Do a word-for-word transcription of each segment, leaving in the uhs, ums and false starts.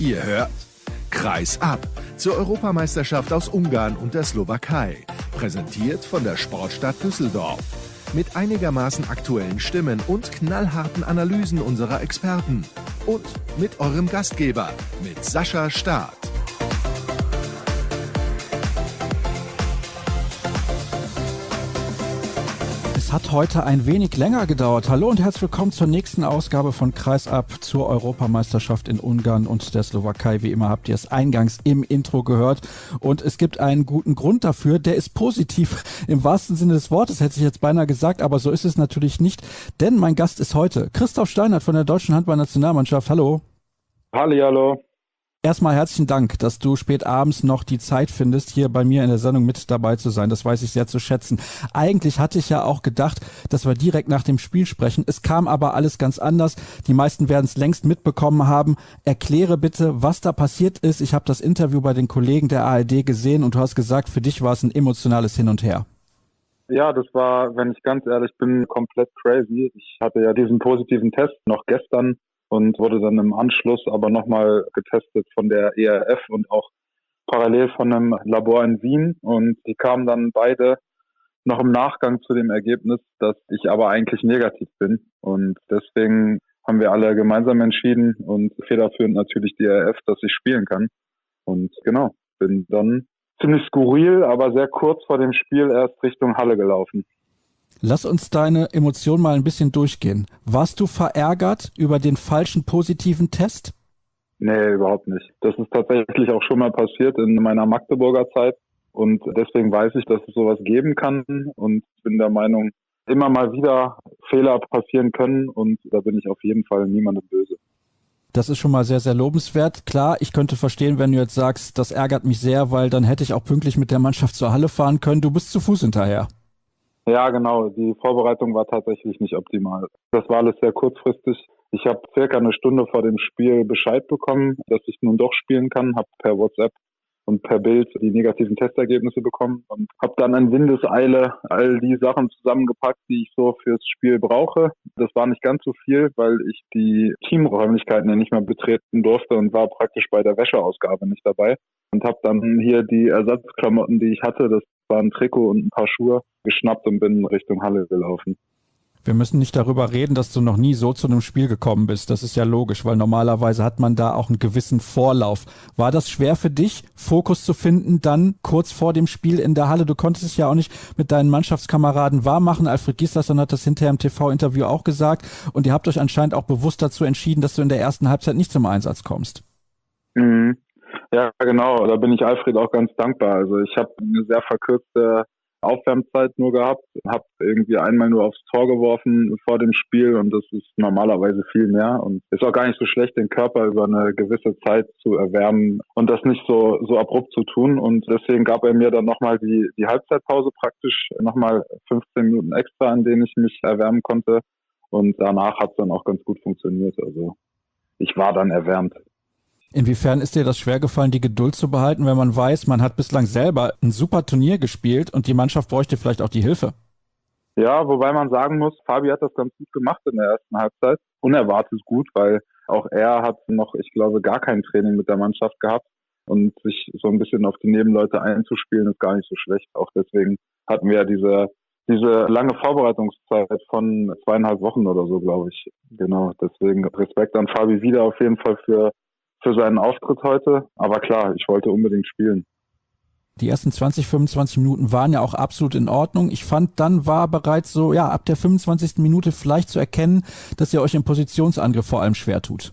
Ihr hört Kreis ab zur Europameisterschaft aus Ungarn und der Slowakei. Präsentiert von der Sportstadt Düsseldorf. Mit einigermaßen aktuellen Stimmen und knallharten Analysen unserer Experten. Und mit eurem Gastgeber, mit Sascha Staat. Es hat heute ein wenig länger gedauert. Hallo und herzlich willkommen zur nächsten Ausgabe von Kreis ab zur Europameisterschaft in Ungarn und der Slowakei. Wie immer habt ihr es eingangs im Intro gehört. Und es gibt einen guten Grund dafür. Der ist positiv im wahrsten Sinne des Wortes, hätte ich jetzt beinahe gesagt. Aber so ist es natürlich nicht. Denn mein Gast ist heute Christoph Steinert von der deutschen Handballnationalmannschaft. Hallo. Hallihallo. Erstmal herzlichen Dank, dass du spät abends noch die Zeit findest, hier bei mir in der Sendung mit dabei zu sein. Das weiß ich sehr zu schätzen. Eigentlich hatte ich ja auch gedacht, dass wir direkt nach dem Spiel sprechen. Es kam aber alles ganz anders. Die meisten werden es längst mitbekommen haben. Erkläre bitte, was da passiert ist. Ich habe das Interview bei den Kollegen der A R D gesehen und du hast gesagt, für dich war es ein emotionales Hin und Her. Ja, das war, wenn ich ganz ehrlich bin, komplett crazy. Ich hatte ja diesen positiven Test noch gestern und wurde dann im Anschluss aber nochmal getestet von der E R F und auch parallel von einem Labor in Wien. Und die kamen dann beide noch im Nachgang zu dem Ergebnis, dass ich aber eigentlich negativ bin. Und deswegen haben wir alle gemeinsam entschieden und federführend natürlich die E R F, dass ich spielen kann. Und genau, bin dann ziemlich skurril, aber sehr kurz vor dem Spiel erst Richtung Halle gelaufen. Lass uns deine Emotionen mal ein bisschen durchgehen. Warst du verärgert über den falschen positiven Test? Nee, überhaupt nicht. Das ist tatsächlich auch schon mal passiert in meiner Magdeburger Zeit. Und deswegen weiß ich, dass es sowas geben kann und bin der Meinung, immer mal wieder Fehler passieren können und da bin ich auf jeden Fall niemandem böse. Das ist schon mal sehr, sehr lobenswert. Klar, ich könnte verstehen, wenn du jetzt sagst, das ärgert mich sehr, weil dann hätte ich auch pünktlich mit der Mannschaft zur Halle fahren können. Du bist zu Fuß hinterher. Ja, genau. Die Vorbereitung war tatsächlich nicht optimal. Das war alles sehr kurzfristig. Ich habe circa eine Stunde vor dem Spiel Bescheid bekommen, dass ich nun doch spielen kann, habe per WhatsApp und per Bild die negativen Testergebnisse bekommen und habe dann in Windeseile all die Sachen zusammengepackt, die ich so fürs Spiel brauche. Das war nicht ganz so viel, weil ich die Teamräumlichkeiten ja nicht mehr betreten durfte und war praktisch bei der Wäscheausgabe nicht dabei. Und habe dann hier die Ersatzklamotten, die ich hatte, das war ein Trikot und ein paar Schuhe, geschnappt und bin Richtung Halle gelaufen. Wir müssen nicht darüber reden, dass du noch nie so zu einem Spiel gekommen bist. Das ist ja logisch, weil normalerweise hat man da auch einen gewissen Vorlauf. War das schwer für dich, Fokus zu finden, dann kurz vor dem Spiel in der Halle? Du konntest es ja auch nicht mit deinen Mannschaftskameraden wahrmachen. Alfred Gislason hat das hinterher im T V-Interview auch gesagt. Und ihr habt euch anscheinend auch bewusst dazu entschieden, dass du in der ersten Halbzeit nicht zum Einsatz kommst. Mhm. Ja, genau. Da bin ich Alfred auch ganz dankbar. Also ich habe eine sehr verkürzte Aufwärmzeit nur gehabt, habe irgendwie einmal nur aufs Tor geworfen vor dem Spiel und das ist normalerweise viel mehr und ist auch gar nicht so schlecht, den Körper über eine gewisse Zeit zu erwärmen und das nicht so so abrupt zu tun und deswegen gab er mir dann nochmal die die Halbzeitpause praktisch, nochmal fünfzehn Minuten extra, an denen ich mich erwärmen konnte und danach hat es dann auch ganz gut funktioniert, also ich war dann erwärmt. Inwiefern ist dir das schwergefallen, die Geduld zu behalten, wenn man weiß, man hat bislang selber ein super Turnier gespielt und die Mannschaft bräuchte vielleicht auch die Hilfe? Ja, wobei man sagen muss, Fabi hat das ganz gut gemacht in der ersten Halbzeit. Unerwartet gut, weil auch er hat noch, ich glaube, gar kein Training mit der Mannschaft gehabt und sich so ein bisschen auf die Nebenleute einzuspielen, ist gar nicht so schlecht. Auch deswegen hatten wir ja diese diese lange Vorbereitungszeit von zweieinhalb Wochen oder so, glaube ich. Genau, deswegen Respekt an Fabi wieder auf jeden Fall für für seinen Auftritt heute. Aber klar, ich wollte unbedingt spielen. Die ersten zwanzig, fünfundzwanzig Minuten waren ja auch absolut in Ordnung. Ich fand, dann war bereits so, ja, ab der fünfundzwanzigsten Minute vielleicht zu erkennen, dass ihr euch im Positionsangriff vor allem schwer tut.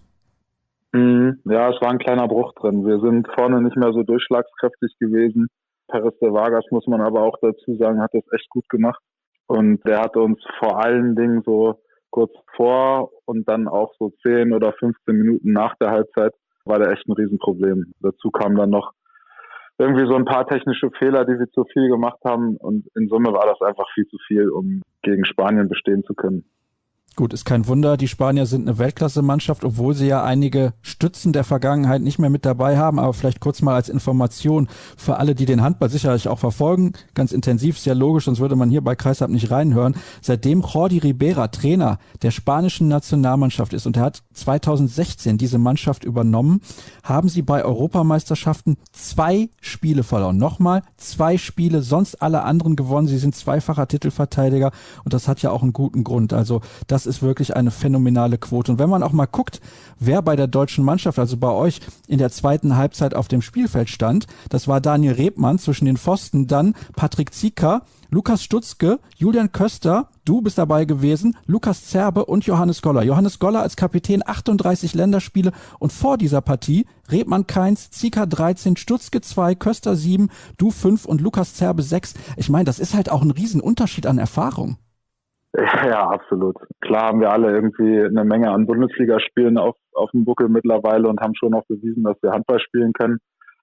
Mhm. Ja, es war ein kleiner Bruch drin. Wir sind vorne nicht mehr so durchschlagskräftig gewesen. Perez de Vargas, muss man aber auch dazu sagen, hat das echt gut gemacht. Und der hat uns vor allen Dingen so kurz vor und dann auch so zehn oder fünfzehn Minuten nach der Halbzeit war der echt ein Riesenproblem. Dazu kamen dann noch irgendwie so ein paar technische Fehler, die wir zu viel gemacht haben und in Summe war das einfach viel zu viel, um gegen Spanien bestehen zu können. Gut, ist kein Wunder, die Spanier sind eine Weltklasse-Mannschaft, obwohl sie ja einige Stützen der Vergangenheit nicht mehr mit dabei haben, aber vielleicht kurz mal als Information für alle, die den Handball sicherlich auch verfolgen, ganz intensiv, sehr logisch, sonst würde man hier bei Kreisab nicht reinhören. Seitdem Jordi Ribera Trainer der spanischen Nationalmannschaft ist und er hat zweitausendsechzehn diese Mannschaft übernommen, haben sie bei Europameisterschaften zwei Spiele verloren. Nochmal zwei Spiele, sonst alle anderen gewonnen. Sie sind zweifacher Titelverteidiger und das hat ja auch einen guten Grund. Also das ist wirklich eine phänomenale Quote. Und wenn man auch mal guckt, wer bei der deutschen Mannschaft, also bei euch in der zweiten Halbzeit auf dem Spielfeld stand, das war Daniel Rebmann zwischen den Pfosten, dann Patrick Zieker, Lukas Stutzke, Julian Köster, du bist dabei gewesen, Lukas Zerbe und Johannes Goller. Johannes Goller als Kapitän, achtunddreißig Länderspiele und vor dieser Partie Rebmann keins, Zieker dreizehn, Stutzke zwei, Köster sieben, du fünf und Lukas Zerbe sechs. Ich meine, das ist halt auch ein Riesenunterschied an Erfahrung. Ja, absolut. Klar haben wir alle irgendwie eine Menge an Bundesligaspielen auf, auf dem Buckel mittlerweile und haben schon auch bewiesen, dass wir Handball spielen können.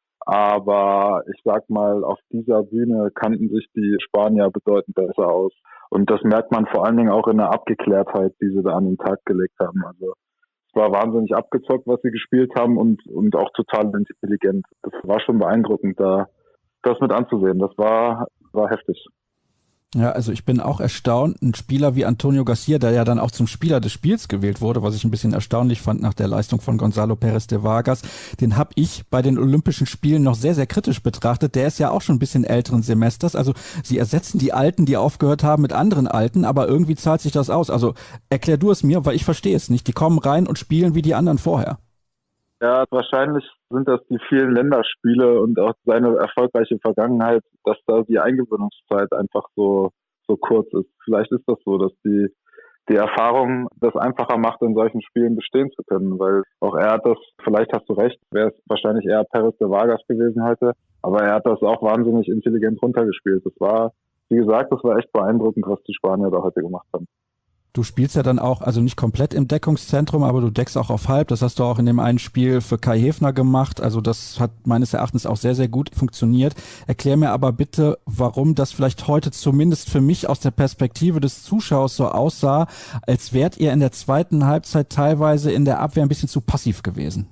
Aber ich sag mal, auf dieser Bühne kannten sich die Spanier bedeutend besser aus. Und das merkt man vor allen Dingen auch in der Abgeklärtheit, die sie da an den Tag gelegt haben. Also es war wahnsinnig abgezockt, was sie gespielt haben und und auch total intelligent. Das war schon beeindruckend, da das mit anzusehen. Das war war heftig. Ja, also ich bin auch erstaunt, ein Spieler wie Antonio Garcia, der ja dann auch zum Spieler des Spiels gewählt wurde, was ich ein bisschen erstaunlich fand nach der Leistung von Gonzalo Pérez de Vargas, den habe ich bei den Olympischen Spielen noch sehr, sehr kritisch betrachtet. Der ist ja auch schon ein bisschen älteren Semesters, also sie ersetzen die Alten, die aufgehört haben, mit anderen Alten, aber irgendwie zahlt sich das aus. Also erklär du es mir, weil ich verstehe es nicht. Die kommen rein und spielen wie die anderen vorher. Ja, wahrscheinlich sind das die vielen Länderspiele und auch seine erfolgreiche Vergangenheit, dass da die Eingewöhnungszeit einfach so so kurz ist. Vielleicht ist das so, dass die die Erfahrung das einfacher macht, in solchen Spielen bestehen zu können, weil auch er hat das, vielleicht hast du recht, wäre es wahrscheinlich eher Pérez de Vargas gewesen heute, aber er hat das auch wahnsinnig intelligent runtergespielt. Das war, wie gesagt, das war echt beeindruckend, was die Spanier da heute gemacht haben. Du spielst ja dann auch, also nicht komplett im Deckungszentrum, aber du deckst auch auf halb. Das hast du auch in dem einen Spiel für Kai Häfner gemacht. Also das hat meines Erachtens auch sehr, sehr gut funktioniert. Erklär mir aber bitte, warum das vielleicht heute zumindest für mich aus der Perspektive des Zuschauers so aussah, als wärt ihr in der zweiten Halbzeit teilweise in der Abwehr ein bisschen zu passiv gewesen.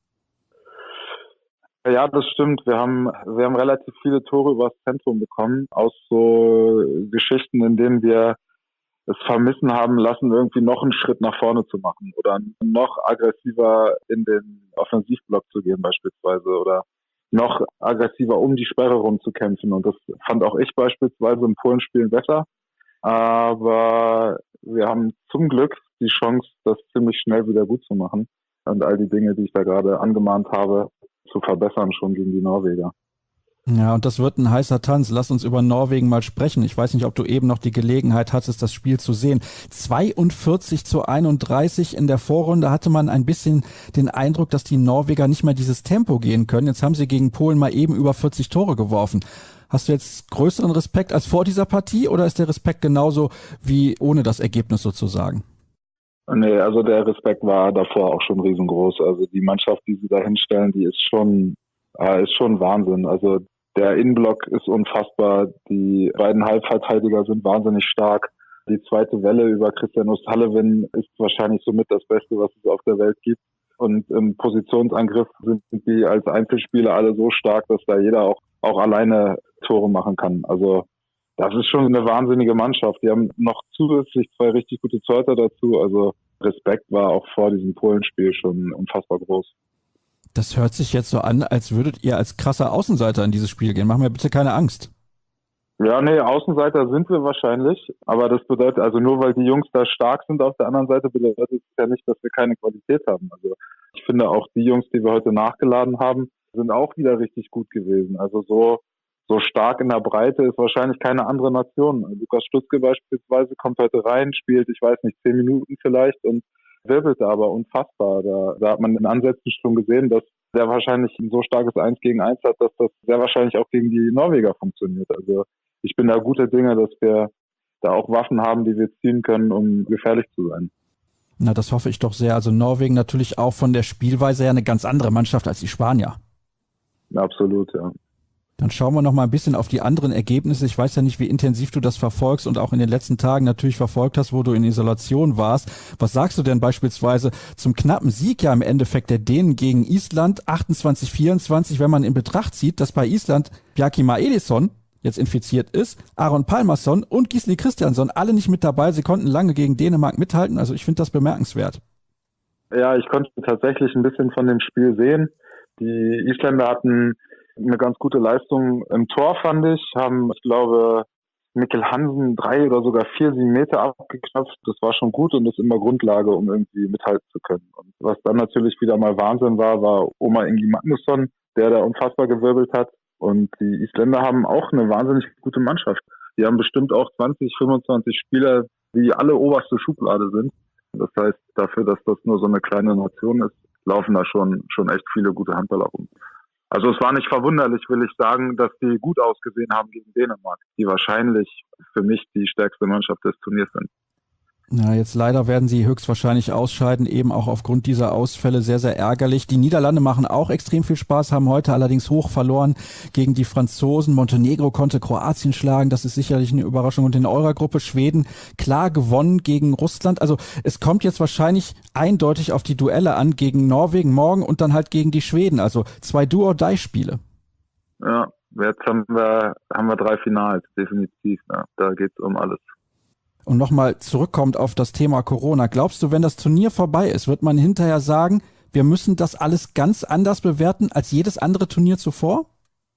Ja, das stimmt. Wir haben, wir haben relativ viele Tore übers Zentrum bekommen, aus so Geschichten, in denen wir es vermissen haben lassen, irgendwie noch einen Schritt nach vorne zu machen oder noch aggressiver in den Offensivblock zu gehen beispielsweise oder noch aggressiver um die Sperre rumzukämpfen. Und das fand auch ich beispielsweise im Polenspiel besser. Aber wir haben zum Glück die Chance, das ziemlich schnell wieder gut zu machen und all die Dinge, die ich da gerade angemahnt habe, zu verbessern schon gegen die Norweger. Ja, und das wird ein heißer Tanz. Lass uns über Norwegen mal sprechen. Ich weiß nicht, ob du eben noch die Gelegenheit hattest, das Spiel zu sehen. zweiundvierzig zu einunddreißig in der Vorrunde hatte man ein bisschen den Eindruck, dass die Norweger nicht mehr dieses Tempo gehen können. Jetzt haben sie gegen Polen mal eben über vierzig Tore geworfen. Hast du jetzt größeren Respekt als vor dieser Partie oder ist der Respekt genauso wie ohne das Ergebnis sozusagen? Nee, also der Respekt war davor auch schon riesengroß. Also die Mannschaft, die sie da hinstellen, die ist schon, äh, ist schon Wahnsinn. Also der Innenblock ist unfassbar. Die beiden Halbverteidiger sind wahnsinnig stark. Die zweite Welle über Christian O'Sullivan ist wahrscheinlich somit das Beste, was es auf der Welt gibt. Und im Positionsangriff sind die als Einzelspieler alle so stark, dass da jeder auch, auch alleine Tore machen kann. Also das ist schon eine wahnsinnige Mannschaft. Die haben noch zusätzlich zwei richtig gute Torhüter dazu. Also Respekt war auch vor diesem Polenspiel schon unfassbar groß. Das hört sich jetzt so an, als würdet ihr als krasser Außenseiter in dieses Spiel gehen. Mach mir bitte keine Angst. Ja, nee, Außenseiter sind wir wahrscheinlich. Aber das bedeutet, also nur weil die Jungs da stark sind auf der anderen Seite, bedeutet es ja nicht, dass wir keine Qualität haben. Also ich finde auch die Jungs, die wir heute nachgeladen haben, sind auch wieder richtig gut gewesen. Also so so stark in der Breite ist wahrscheinlich keine andere Nation. Lukas Stutzke beispielsweise kommt heute rein, spielt, ich weiß nicht, zehn Minuten vielleicht und wirbelt aber unfassbar. Da, da hat man in Ansätzen schon gesehen, dass der wahrscheinlich ein so starkes Eins gegen Eins hat, dass das sehr wahrscheinlich auch gegen die Norweger funktioniert. Also ich bin da guter Dinge, dass wir da auch Waffen haben, die wir ziehen können, um gefährlich zu sein. Na, das hoffe ich doch sehr. Also Norwegen natürlich auch von der Spielweise her eine ganz andere Mannschaft als die Spanier. Ja, absolut, ja. Dann schauen wir noch mal ein bisschen auf die anderen Ergebnisse. Ich weiß ja nicht, wie intensiv du das verfolgst und auch in den letzten Tagen natürlich verfolgt hast, wo du in Isolation warst. Was sagst du denn beispielsweise zum knappen Sieg ja im Endeffekt der Dänen gegen Island, achtundzwanzig vierundzwanzig, wenn man in Betracht zieht, dass bei Island Bjarki Maelisson jetzt infiziert ist, Aron Pálmarsson und Gisli Kristjansson alle nicht mit dabei. Sie konnten lange gegen Dänemark mithalten. Also ich finde das bemerkenswert. Ja, ich konnte tatsächlich ein bisschen von dem Spiel sehen. Die Isländer hatten eine ganz gute Leistung im Tor, fand ich, haben, ich glaube, Mikkel Hansen drei oder sogar vier, sieben Meter abgeknöpft. Das war schon gut und ist immer Grundlage, um irgendwie mithalten zu können. Und was dann natürlich wieder mal Wahnsinn war, war Omar Ingi Magnusson, der da unfassbar gewirbelt hat. Und die Isländer haben auch eine wahnsinnig gute Mannschaft. Die haben bestimmt auch zwanzig, fünfundzwanzig Spieler, die alle oberste Schublade sind. Das heißt, dafür, dass das nur so eine kleine Nation ist, laufen da schon schon echt viele gute Handballer rum. Also es war nicht verwunderlich, will ich sagen, dass die gut ausgesehen haben gegen Dänemark, die wahrscheinlich für mich die stärkste Mannschaft des Turniers sind. Ja, jetzt leider werden sie höchstwahrscheinlich ausscheiden, eben auch aufgrund dieser Ausfälle, sehr, sehr ärgerlich. Die Niederlande machen auch extrem viel Spaß, haben heute allerdings hoch verloren gegen die Franzosen. Montenegro konnte Kroatien schlagen, das ist sicherlich eine Überraschung. Und in eurer Gruppe Schweden klar gewonnen gegen Russland. Also es kommt jetzt wahrscheinlich eindeutig auf die Duelle an gegen Norwegen morgen und dann halt gegen die Schweden. Also zwei Do-or-Die-Spiele. Ja, jetzt haben wir, haben wir drei Finals, definitiv. Ja. Da geht's um alles. Und nochmal zurückkommt auf das Thema Corona. Glaubst du, wenn das Turnier vorbei ist, wird man hinterher sagen, wir müssen das alles ganz anders bewerten als jedes andere Turnier zuvor?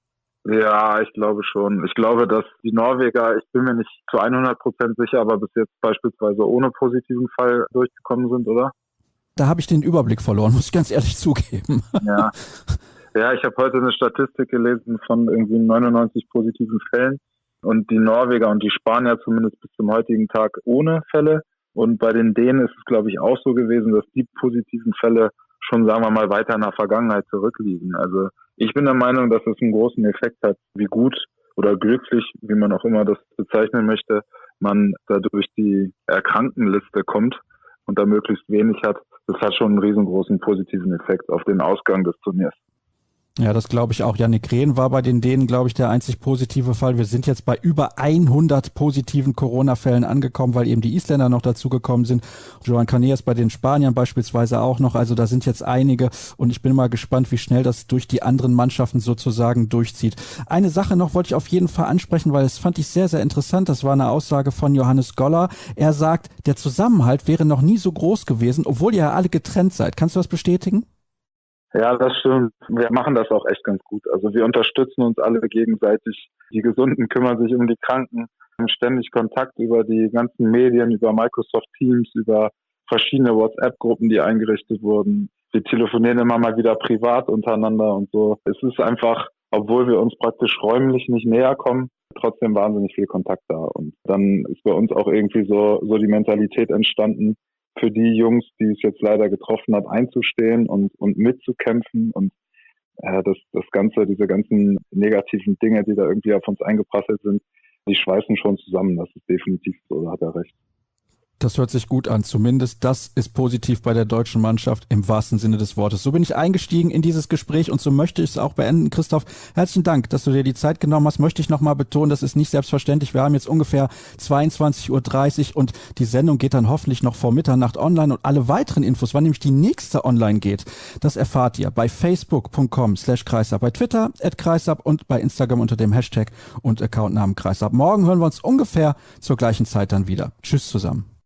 Ja, ich glaube schon. Ich glaube, dass die Norweger, ich bin mir nicht zu hundert Prozent sicher, aber bis jetzt beispielsweise ohne positiven Fall durchgekommen sind, oder? Da habe ich den Überblick verloren, muss ich ganz ehrlich zugeben. Ja, ja, ich habe heute eine Statistik gelesen von irgendwie neunundneunzig positiven Fällen. Und die Norweger und die Spanier zumindest bis zum heutigen Tag ohne Fälle. Und bei den Dänen ist es, glaube ich, auch so gewesen, dass die positiven Fälle schon, sagen wir mal, weiter in der Vergangenheit zurückliegen. Also ich bin der Meinung, dass es einen großen Effekt hat, wie gut oder glücklich, wie man auch immer das bezeichnen möchte, man da durch die Erkranktenliste kommt und da möglichst wenig hat. Das hat schon einen riesengroßen positiven Effekt auf den Ausgang des Turniers. Ja, das glaube ich auch. Jannik Rehn war bei den Dänen, glaube ich, der einzig positive Fall. Wir sind jetzt bei über hundert positiven Corona-Fällen angekommen, weil eben die Isländer noch dazugekommen sind. Johan Caneas bei den Spaniern beispielsweise auch noch. Also da sind jetzt einige und ich bin mal gespannt, wie schnell das durch die anderen Mannschaften sozusagen durchzieht. Eine Sache noch wollte ich auf jeden Fall ansprechen, weil das fand ich sehr, sehr interessant. Das war eine Aussage von Johannes Goller. Er sagt, der Zusammenhalt wäre noch nie so groß gewesen, obwohl ihr ja alle getrennt seid. Kannst du das bestätigen? Ja, das stimmt. Wir machen das auch echt ganz gut. Also wir unterstützen uns alle gegenseitig. Die Gesunden kümmern sich um die Kranken, haben ständig Kontakt über die ganzen Medien, über Microsoft Teams, über verschiedene WhatsApp-Gruppen, die eingerichtet wurden. Wir telefonieren immer mal wieder privat untereinander und so. Es ist einfach, obwohl wir uns praktisch räumlich nicht näher kommen, trotzdem wahnsinnig viel Kontakt da. Und dann ist bei uns auch irgendwie so, so die Mentalität entstanden, für die Jungs, die es jetzt leider getroffen hat, einzustehen und, und mitzukämpfen und äh, das, das Ganze, diese ganzen negativen Dinge, die da irgendwie auf uns eingeprasselt sind, die schweißen schon zusammen. Das ist definitiv so, da hat er recht. Das hört sich gut an. Zumindest das ist positiv bei der deutschen Mannschaft im wahrsten Sinne des Wortes. So bin ich eingestiegen in dieses Gespräch und so möchte ich es auch beenden. Christoph, herzlichen Dank, dass du dir die Zeit genommen hast. Möchte ich nochmal betonen, das ist nicht selbstverständlich. Wir haben jetzt ungefähr zweiundzwanzig Uhr dreißig und die Sendung geht dann hoffentlich noch vor Mitternacht online und alle weiteren Infos, wann nämlich die nächste online geht, das erfahrt ihr bei facebook punkt com slash kreisab, bei Twitter at kreisab und bei Instagram unter dem Hashtag und Accountnamen kreisab. Morgen hören wir uns ungefähr zur gleichen Zeit dann wieder. Tschüss zusammen.